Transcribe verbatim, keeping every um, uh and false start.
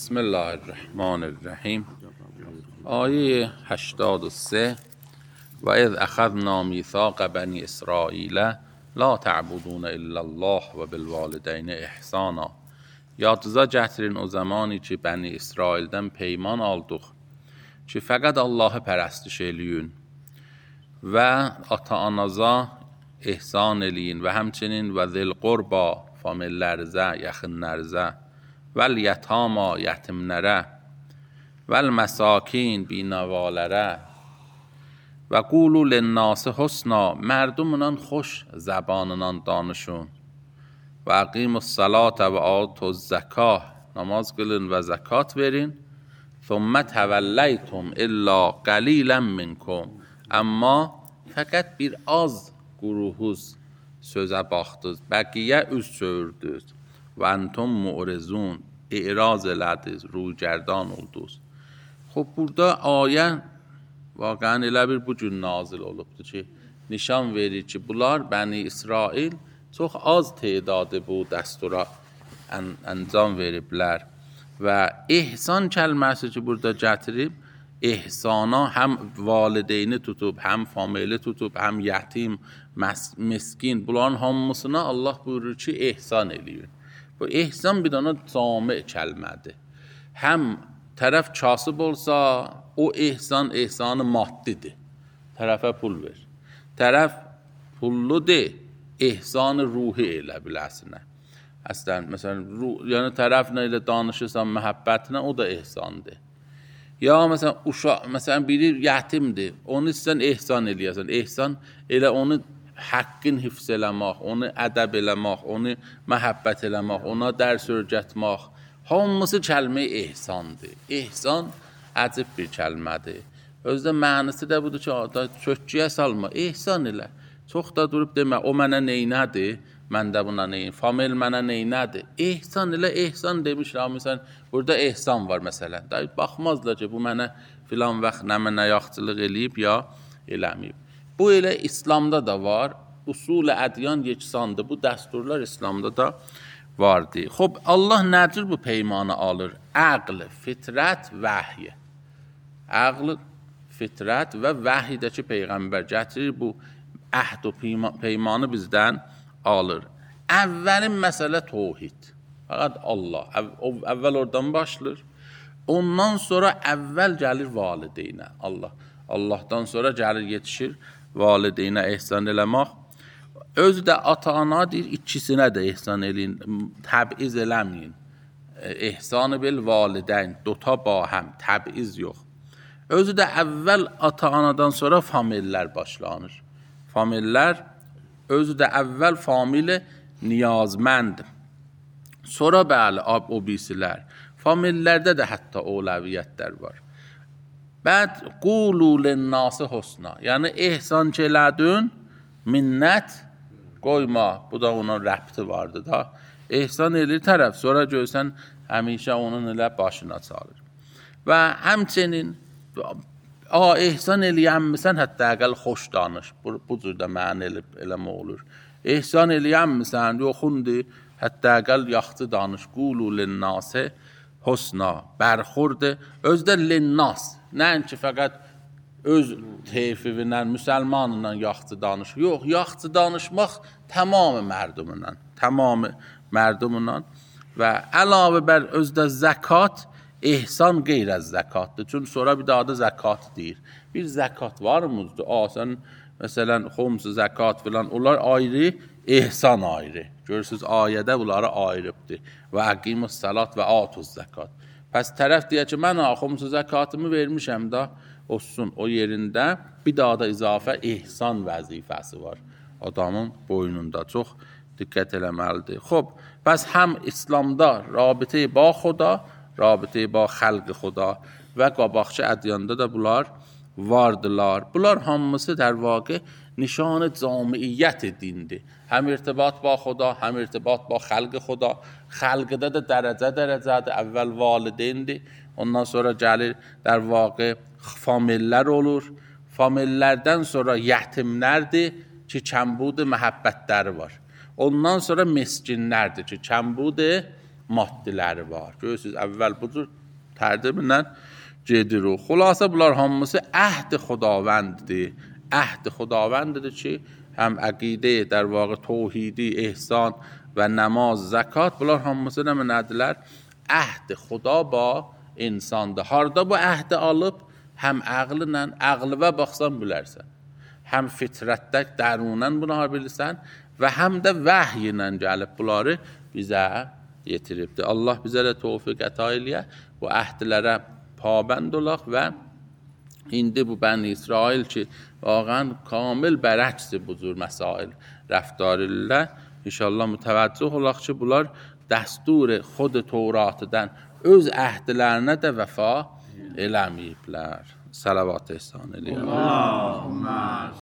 بسم الله الرحمن الرحیم. آیه هشتاد و سه: و اذ اخذنا میثاق بنی اسرائیل لا تعبدون الا الله و بالوالدین احسانا. Yadınıza gətirin o zaman ki, Bəni İsraildən peyman aldıq ki, fəqət Allahı pərəstiş eləyin və ata-anaza ehsan eləyin və həmçinin və zil qurba, famillərizə, yaxınlərizə, vəl yətama, yetimlərə, vəl məsakin, binəvalərə və qulu linnası husna, mərdumla xoş zəbanla danışın. Və əqimus salata və atuz zəkah, namaz qılın və zəkat verin. Thumma təvəlləytum illa qalilən minkum, amma fəqət bir az quruhuz sözə baxdınız, bəqiyə üz çövürdünüz. Və entum mu'rizun, iraz elədiniz, ruygerdan oldunuz. Xub, burada ayə vaqəən elə bir bu gün nazil olubdur ki, nişan verir ki, bunlar Bəni İsrail çox az tedadı bu dəstura əncam veriblər. Və ehsan kəlməsi ki, burada gətirib, ehsana həm valideyni tutub, həm famili tutub, həm yetim, miskin, bunların hamısına Allah buyurur ki, ehsan eləyir. Bu ehsan bir dana cami kəlmədir. Həm tərəf kasıb olsa, o ehsan, ehsanı maddidir. Tərəfə pul ver. Tərəf pulludur, ehsan-ı ruhi elə biləsinə. Əslən, məsələn, yəni tərəflə ilə danışırsan məhəbbətinə, o da ehsandır. Ya məsələn, uşaq, məsələn, biri yetimdir, onu sən ehsan eləyəsən. Ehsan elə onu haqqın hifz eləmək, onu ədəb eləmək, onu məhəbbət eləmək, ona dərs öyrətmək. Hamısı kəlmə ehsandır. Ehsan əcib bir kəlmədir. Özdə mənası da budur ki, çökküyə salma, ehsan elə. Çox da durub demə, o mənə neynədir, mən də buna neyin, famil mənə neynədir. Ehsan elə, ehsan demişlər, məsələn, burada ehsan var məsələn. Baxmazlar ki, bu mənə filan vaxt nə mənə yaxçılıq eləyib, ya eləməyib. Bu elə İslamda da var, usul-i ədyan yeksandır, bu dəsturlar İslamda da vardır. Xob, Allah nədir bu peymanı alır? Əql, fitrət, vəhy. Əql, fitrət və vəhdəki Peyğəmbər gətirir bu əhd o peymanı bizdən alır. Əvvəlin məsələ tohid. Fəqət Allah. Əvvəl oradan başlayır. Ondan sonra əvvəl gəlir valideynə. Allah. Allahdan sonra gəlir yetişir valideynə ehsan eləmək. Özü də ata-ana deyir, ikisinə də ehsan eləyin. Təbiz eləməyin. Ehsanı bil valideyn. Dota bahəm. Təbiz yox. Özü də əvvəl ata-anadan sonra famillər başlanır. Famillər, özü də əvvəl famili niyazmənd. Sonra bəli, o birisilər. Famillərdə də hətta oləviyyətlər var. Bəd, qulu linnası husna. Yəni, ehsan elədin, minnət qoyma. Bu da onun rəbti vardı da. Ehsan elir tərəf, sonra görsən, həmişə onun elə başına çalır. Və həmçinin, a, ehsan eləyənmisən, hətta əqəl xoş danış. Bu, bu cür də mənə elə, eləmə olur. Ehsan eləyənmisən, yoxundur, hətta əqəl yaxçı danış. Qulu linnası husna. Bərxurdur. Özdə linnas. Nəinki fəqət öz teyfivinlə, müsəlmanla yaxçı danış. Yox, yaxçı danışmaq tamamı mərdumla. Tamamı mərdumla. Və əlavə bər özdə zəkat, ehsan qeyr az zəkatdır. Çünki sonra bir daha da zəkat deyir. Bir zəkat varmızdır. A, sən məsələn, xumsu zəkat filan, onlar ayrı, ehsan ayrı. Görürsünüz, ayədə bunları ayrıbdır. Və əqimus salat və atuz zəkat. Pəs tərəf deyək ki, mən xumsu zəkatımı vermişəm da, olsun o yerində, bir daha da izafə ehsan vəzifəsi var. Adamın boynunda çox diqqət eləməlidir. Xob, pəs həm İslamda rabitə ba xuda, rabitə ba xəlq xuda və qabaqçı ədyanda da bunlar vardılar. Bunlar hamısı در واقع nişan camiiyyət dindir. Həm irtibat ba xuda, həm irtibat ba xəlq xuda. Xəlqdə də dərəcə dərəcədir. Əvvəl valideyndir. Ondan sonra gəlir در واقع famillər olur. Famillərdən sonra yetimlərdir ki, kəmbud məhəbbətləri var. Ondan sonra miskinlərdir ki, kəmbud maddiləri var. Görürsünüz, əvvəl bu cür tərtiblə gedir o. Xülasə bunlar hamısı əhd Xudavənddir. Əhd Xudavənddir ki, həm əqidə, در واقع توحیدی، احسان و نماز، زکات، bunlar hamısı nə mənədirlər? Əhd Xuda ba insandır. Harda bu əhdi alıb? Həm əqllə, əqlivə baxsan bilərsən. Həm fitrətdə dərunən bunu bilirsən və həm də vəhy ilə gəlib bunları bizə yetiribdir. Allah bizə də tövfiq əta eləyə, bu əhdlərə pabənd olaq və indi bu Bəni İsrail ki, واقعا kamil bərəksdir bu cür məsail rəftar ilə. İnşallah mütəvəccüh olaq ki, bunlar dəstur xod Tövratdan öz əhdlərinə də vəfa eləməyiblər. Salavat ehsan eləyəm.